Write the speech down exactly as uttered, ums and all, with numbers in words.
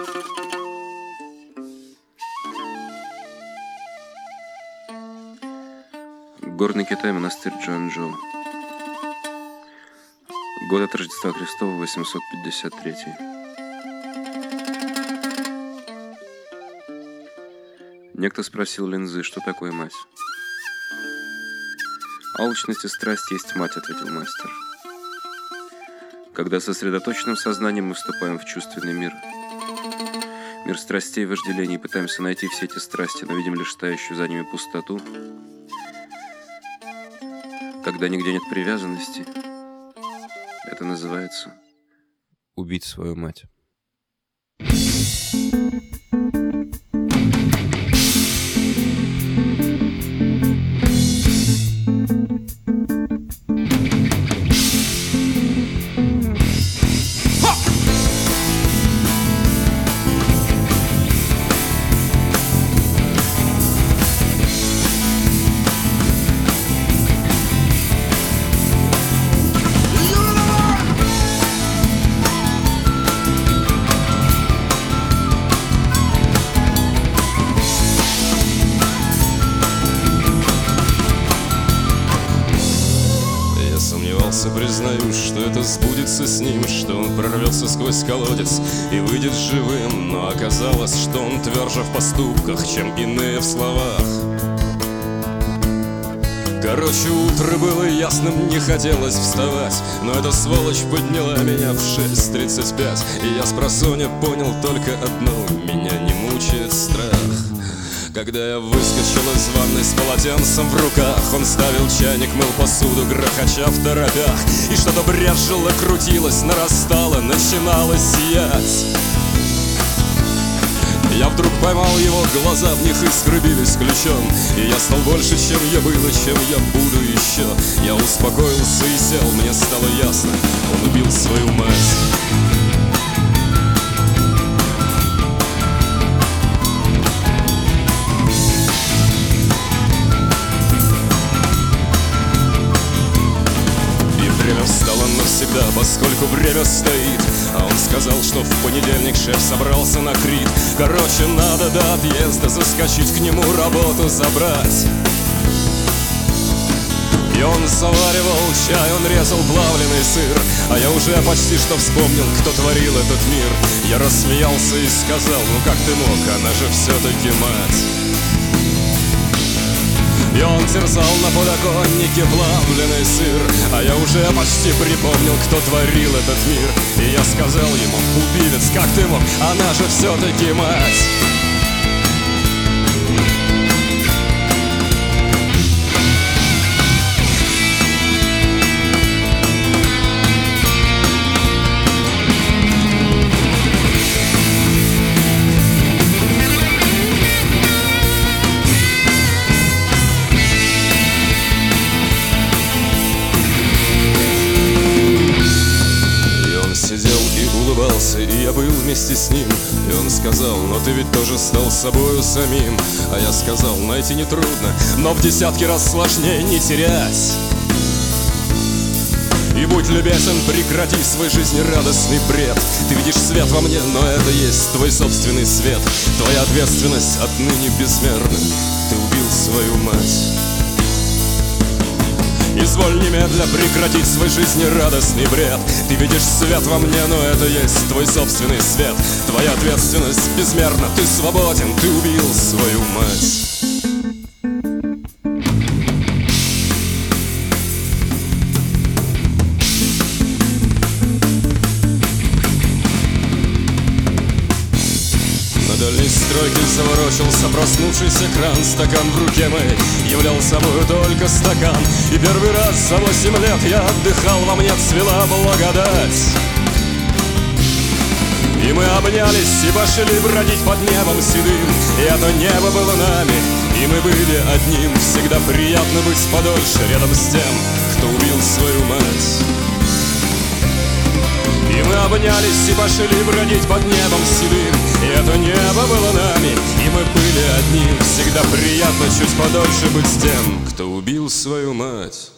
Горный Китай, монастырь Чжанчжоу. Год от Рождества Христова восемьсот пятьдесят третий. Некто спросил Линзы, что такое мать. «Алчность и страсть есть мать», — ответил мастер. Когда сосредоточенным сознанием мы вступаем в чувственный мир, мир страстей и вожделений, пытаемся найти все эти страсти, но видим лишь тающую за ними пустоту, когда нигде нет привязанности, это называется убить свою мать. Признаюсь, что это сбудется с ним, что он прорвется сквозь колодец и выйдет живым. Но оказалось, что он тверже в поступках, чем иные в словах. Короче, утро было ясным, не хотелось вставать, но эта сволочь подняла меня в шесть тридцать пять, и я спросонья понял только одно: меня не мучает страх. Когда я выскочил из ванной с полотенцем в руках, он ставил чайник, мыл посуду, грохоча в торопях. И что-то брезжило, крутилось, нарастало, начинало сиять. Я вдруг поймал его глаза, в них искры бились ключом. И я стал больше, чем я был и чем я буду еще. Я успокоился и сел, мне стало ясно: он убил свою мать. Стало навсегда, поскольку время стоит. А он сказал, что в понедельник шеф собрался на Крит. Короче, надо до отъезда заскочить к нему, работу забрать. И он заваривал чай, он резал плавленый сыр. А я уже почти что вспомнил, кто творил этот мир. Я рассмеялся и сказал: ну как ты мог, она же все-таки мать. И он терзал на подоконнике плавленый сыр. А я уже почти припомнил, кто творил этот мир. И я сказал ему: убивец, как ты мог, она же все-таки мать. И я был вместе с ним. И он сказал: но ты ведь тоже стал собою самим. А я сказал: найти нетрудно, но в десятки раз сложнее не терять. И будь любезен, прекрати свой жизнерадостный бред. Ты видишь свет во мне, но это есть твой собственный свет. Твоя ответственность отныне безмерна. Ты убил свою мать. Изволь немедля прекратить свой жизнерадостный бред. Ты видишь свет во мне, но это есть твой собственный свет. Твоя ответственность безмерна. Ты свободен, ты убил свою мать. На дальней стройке заворочился проснувшийся кран. Стакан в руке моей являл собою только стакан. И первый раз за восемь лет я отдыхал, во мне цвела благодать. И мы обнялись и пошли бродить под небом седым. И это небо было нами, и мы были одним. Всегда приятно быть подольше рядом с тем, кто убил свою мать. И мы обнялись и пошли бродить под небом седым. И это небо было нами, и мы были одни. Всегда приятно чуть подольше быть с тем, кто убил свою мать.